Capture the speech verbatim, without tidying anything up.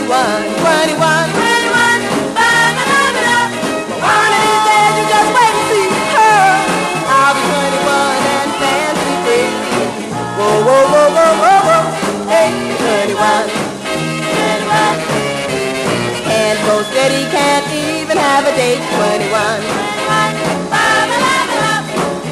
twenty-one, twenty-one, twenty-one. Ba-ba-da-ba-da. One of these days you just wait and see. Oh, I'll be twenty-one and fancy free. Whoa, whoa, whoa, whoa, whoa, whoa. Hey, twenty-one, twenty-one. Can't go steady, can't even have a date. Twenty-one.